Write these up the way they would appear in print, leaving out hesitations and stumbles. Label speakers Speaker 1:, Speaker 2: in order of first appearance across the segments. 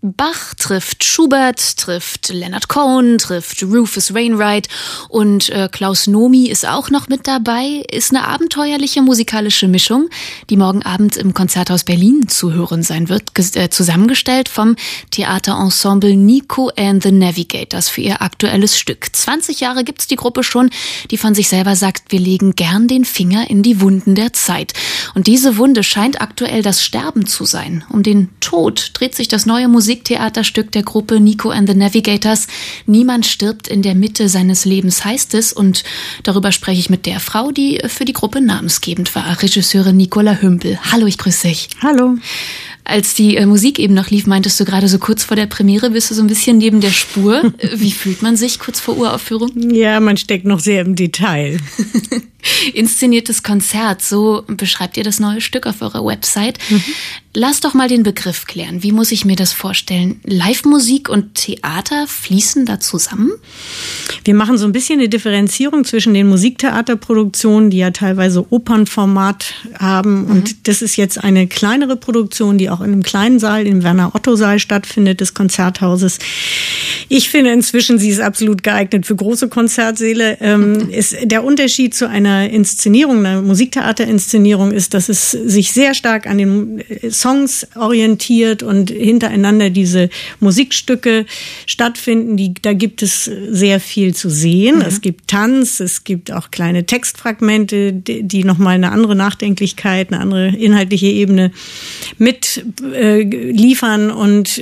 Speaker 1: Bach trifft Schubert, trifft Leonard Cohen, trifft Rufus Wainwright und Klaus Nomi ist auch noch mit dabei. Ist eine abenteuerliche musikalische Mischung, die morgen Abend im Konzerthaus Berlin zu hören sein wird, zusammengestellt vom Theaterensemble Nico and the Navigators für ihr aktuelles Stück. 20 Jahre gibt's die Gruppe schon, die von sich selber sagt, wir legen gern den Finger in die Wunden der Zeit. Und diese Wunde scheint aktuell das Sterben zu sein. Um den Tod dreht sich das neue Musiktheaterstück der Gruppe Nico and the Navigators. Niemand stirbt in der Mitte seines Lebens, heißt es. Und darüber spreche ich mit der Frau, die für die Gruppe namensgebend war, Regisseurin Nicola Hümpel. Hallo, ich grüße dich.
Speaker 2: Hallo.
Speaker 1: Als die Musik eben noch lief, meintest du gerade so kurz vor der Premiere, bist du so ein bisschen neben der Spur. Wie fühlt man sich kurz vor Uraufführung?
Speaker 2: Ja, man steckt noch sehr im Detail.
Speaker 1: Inszeniertes Konzert, so beschreibt ihr das neue Stück auf eurer Website. Lass doch mal den Begriff klären. Wie muss ich mir das vorstellen? Live-Musik und Theater fließen da zusammen?
Speaker 2: Wir machen so ein bisschen eine Differenzierung zwischen den Musiktheaterproduktionen, die ja teilweise Opernformat haben. Und das ist jetzt eine kleinere Produktion, die auch in einem kleinen Saal, im Werner-Otto-Saal stattfindet, des Konzerthauses. Ich finde inzwischen, sie ist absolut geeignet für große Konzertsäle. Ist der Unterschied zu einer Inszenierung, einer Musiktheaterinszenierung ist, dass es sich sehr stark an den Songs orientiert und hintereinander diese Musikstücke stattfinden. Da gibt es sehr viel zu sehen. Es gibt Tanz, es gibt auch kleine Textfragmente, die nochmal eine andere Nachdenklichkeit, eine andere inhaltliche Ebene mit liefern. Und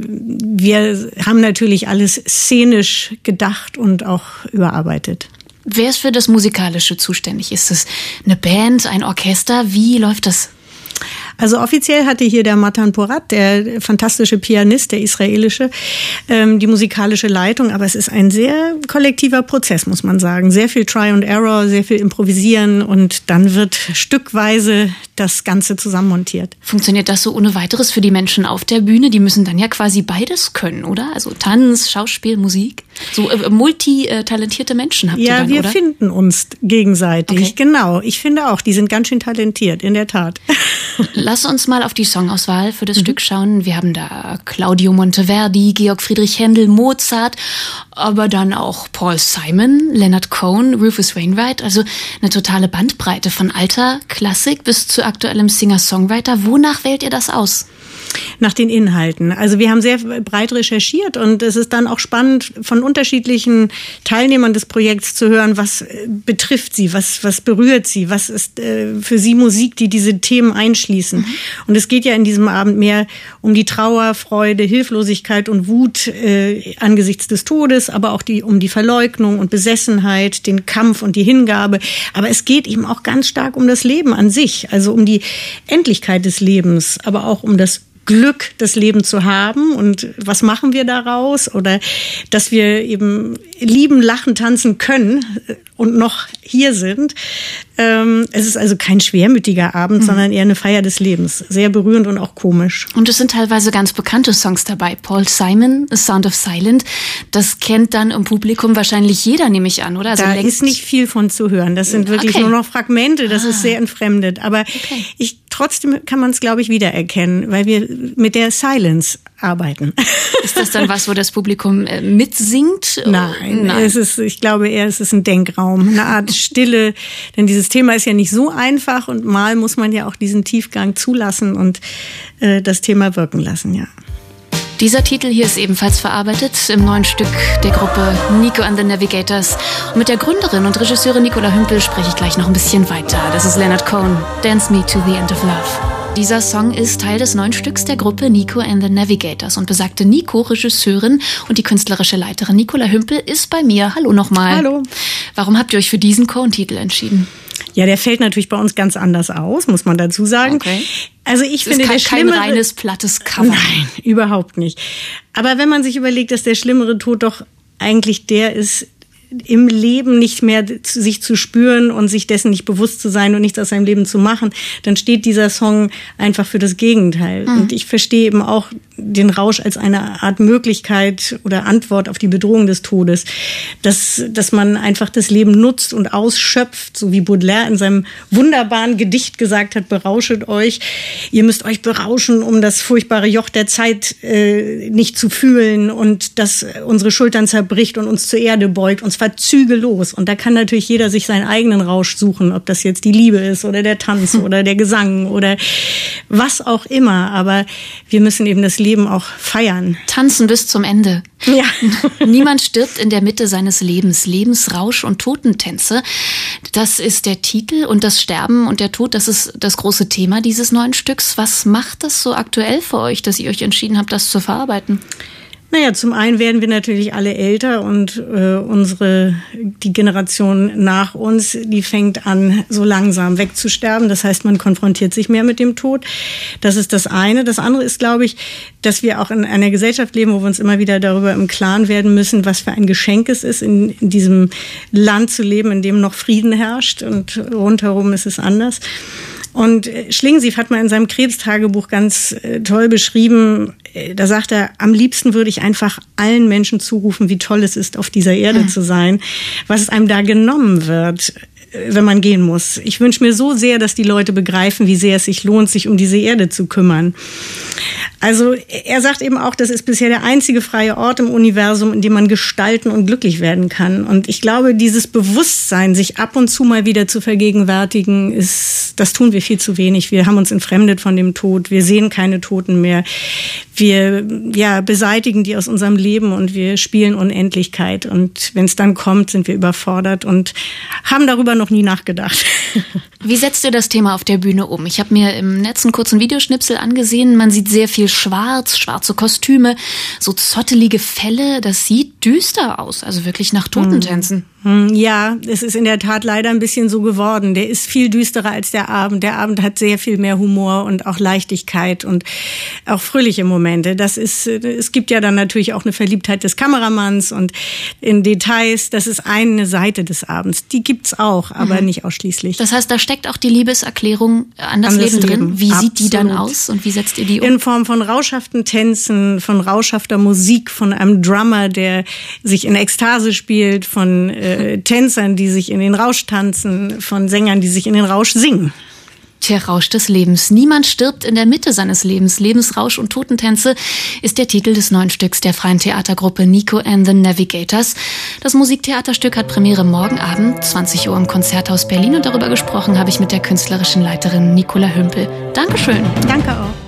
Speaker 2: wir haben natürlich alles szenisch gedacht und auch überarbeitet.
Speaker 1: Wer ist für das Musikalische zuständig? Ist es eine Band, ein Orchester? Wie läuft das?
Speaker 2: Also offiziell hatte hier der Matan Porat, der fantastische Pianist, der israelische, die musikalische Leitung. Aber es ist ein sehr kollektiver Prozess, muss man sagen. Sehr viel Try and Error, sehr viel Improvisieren und dann wird stückweise das Ganze zusammenmontiert.
Speaker 1: Funktioniert das so ohne weiteres für die Menschen auf der Bühne? Die müssen dann ja quasi beides können, oder? Also Tanz, Schauspiel, Musik. So multitalentierte Menschen habt ihr dann, oder?
Speaker 2: Ja, wir finden uns gegenseitig. Okay. Genau. Ich finde auch, die sind ganz schön talentiert, in der Tat.
Speaker 1: Lass uns mal auf die Songauswahl für das Stück schauen. Wir haben da Claudio Monteverdi, Georg Friedrich Händel, Mozart, aber dann auch Paul Simon, Leonard Cohen, Rufus Wainwright. Also eine totale Bandbreite von alter Klassik bis zu aktuellem Singer-Songwriter. Wonach wählt ihr das aus?
Speaker 2: Nach den Inhalten. Also wir haben sehr breit recherchiert und es ist dann auch spannend, von unterschiedlichen Teilnehmern des Projekts zu hören, was betrifft sie, was berührt sie, was ist für sie Musik, die diese Themen einschließen. Und es geht ja in diesem Abend mehr um die Trauer, Freude, Hilflosigkeit und Wut angesichts des Todes, aber auch um die Verleugnung und Besessenheit, den Kampf und die Hingabe. Aber es geht eben auch ganz stark um das Leben an sich, also um die Endlichkeit des Lebens, aber auch um das Glück, das Leben zu haben und was machen wir daraus oder dass wir eben lieben, lachen, tanzen können und noch hier sind. Es ist also kein schwermütiger Abend, sondern eher eine Feier des Lebens. Sehr berührend und auch komisch.
Speaker 1: Und es sind teilweise ganz bekannte Songs dabei. Paul Simon, The Sound of Silence, das kennt dann im Publikum wahrscheinlich jeder, nehme ich an, oder? Also
Speaker 2: da ist nicht viel von zu hören. Das sind wirklich nur noch Fragmente, das ist sehr entfremdet. Aber trotzdem kann man es, glaube ich, wiedererkennen, weil wir mit der Silence arbeiten.
Speaker 1: Ist das dann was, wo das Publikum mitsingt?
Speaker 2: Nein. Ich glaube eher, es ist ein Denkraum, eine Art Stille, denn dieses Thema ist ja nicht so einfach und mal muss man ja auch diesen Tiefgang zulassen und das Thema wirken lassen, ja.
Speaker 1: Dieser Titel hier ist ebenfalls verarbeitet im neuen Stück der Gruppe Nico and the Navigators. Und mit der Gründerin und Regisseurin Nicola Hümpel spreche ich gleich noch ein bisschen weiter. Das ist Leonard Cohen, Dance Me to the End of Love. Dieser Song ist Teil des neuen Stücks der Gruppe Nico and the Navigators. Und besagte Nico, Regisseurin und die künstlerische Leiterin Nicola Hümpel, ist bei mir. Hallo nochmal.
Speaker 2: Hallo.
Speaker 1: Warum habt ihr euch für diesen Cohen-Titel entschieden?
Speaker 2: Ja, der fällt natürlich bei uns ganz anders aus, muss man dazu sagen.
Speaker 1: Okay.
Speaker 2: Also ich finde,
Speaker 1: der Schlimmere... kein reines, plattes Cover.
Speaker 2: Nein, überhaupt nicht. Aber wenn man sich überlegt, dass der schlimmere Tod doch eigentlich der ist, im Leben nicht mehr sich zu spüren und sich dessen nicht bewusst zu sein und nichts aus seinem Leben zu machen, dann steht dieser Song einfach für das Gegenteil. Und ich verstehe eben auch den Rausch als eine Art Möglichkeit oder Antwort auf die Bedrohung des Todes. Dass man einfach das Leben nutzt und ausschöpft, so wie Baudelaire in seinem wunderbaren Gedicht gesagt hat, berauschet euch. Ihr müsst euch berauschen, um das furchtbare Joch der Zeit nicht zu fühlen und das unsere Schultern zerbricht und uns zur Erde beugt, und zwar zügellos. Und da kann natürlich jeder sich seinen eigenen Rausch suchen, ob das jetzt die Liebe ist oder der Tanz oder der Gesang oder was auch immer. Aber wir müssen eben das Leben auch feiern.
Speaker 1: Tanzen bis zum Ende.
Speaker 2: Ja.
Speaker 1: Niemand stirbt in der Mitte seines Lebens. Lebensrausch und Totentänze. Das ist der Titel, und das Sterben und der Tod, das ist das große Thema dieses neuen Stücks. Was macht das so aktuell für euch, dass ihr euch entschieden habt, das zu verarbeiten?
Speaker 2: Naja, zum einen werden wir natürlich alle älter, und die Generation nach uns, die fängt an, so langsam wegzusterben. Das heißt, man konfrontiert sich mehr mit dem Tod. Das ist das eine. Das andere ist, glaube ich, dass wir auch in einer Gesellschaft leben, wo wir uns immer wieder darüber im Klaren werden müssen, was für ein Geschenk es ist, in diesem Land zu leben, in dem noch Frieden herrscht, und rundherum ist es anders. Und Schlingensief hat mal in seinem Krebstagebuch ganz toll beschrieben, da sagt er, am liebsten würde ich einfach allen Menschen zurufen, wie toll es ist, auf dieser Erde zu sein, was einem da genommen wird, wenn man gehen muss. Ich wünsche mir so sehr, dass die Leute begreifen, wie sehr es sich lohnt, sich um diese Erde zu kümmern. Also er sagt eben auch, das ist bisher der einzige freie Ort im Universum, in dem man gestalten und glücklich werden kann. Und ich glaube, dieses Bewusstsein, sich ab und zu mal wieder zu vergegenwärtigen, das tun wir viel zu wenig. Wir haben uns entfremdet von dem Tod. Wir sehen keine Toten mehr. Wir beseitigen die aus unserem Leben, und wir spielen Unendlichkeit. Und wenn es dann kommt, sind wir überfordert und haben darüber noch nie nachgedacht.
Speaker 1: Wie setzt ihr das Thema auf der Bühne um? Ich habe mir im Netz einen kurzen Videoschnipsel angesehen. Man sieht sehr viel schwarz, schwarze Kostüme, so zottelige Felle. Das sieht düster aus, also wirklich nach Totentänzen.
Speaker 2: Ja, es ist in der Tat leider ein bisschen so geworden. Der ist viel düsterer als der Abend. Der Abend hat sehr viel mehr Humor und auch Leichtigkeit und auch fröhliche Momente. Es gibt ja dann natürlich auch eine Verliebtheit des Kameramanns und in Details. Das ist eine Seite des Abends. Die gibt's auch, aber nicht ausschließlich.
Speaker 1: Das heißt, da steckt auch die Liebeserklärung an das Leben drin. Wie sieht die dann aus und wie setzt ihr die um?
Speaker 2: In Form von rauschhaften Tänzen, von rauschhafter Musik, von einem Drummer, der sich in Ekstase spielt, von Tänzern, die sich in den Rausch tanzen, von Sängern, die sich in den Rausch singen.
Speaker 1: Der Rausch des Lebens. Niemand stirbt in der Mitte seines Lebens. Lebensrausch und Totentänze ist der Titel des neuen Stücks der freien Theatergruppe Nico and the Navigators. Das Musiktheaterstück hat Premiere morgen Abend, 20 Uhr im Konzerthaus Berlin, und darüber gesprochen habe ich mit der künstlerischen Leiterin Nicola Hümpel. Dankeschön.
Speaker 2: Danke auch.